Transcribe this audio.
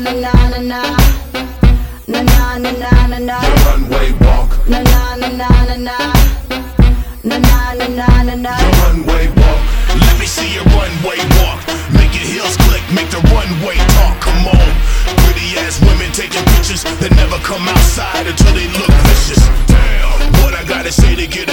na na na na. Na na na na na na. The runway walk. Na na na na na na. Na na na na na na. The runway walk. Let me see your runway walk. Make your heels click, make the runway talk. Come on. Pretty ass women taking pictures that never come outside until they look vicious. Damn, what I gotta say to get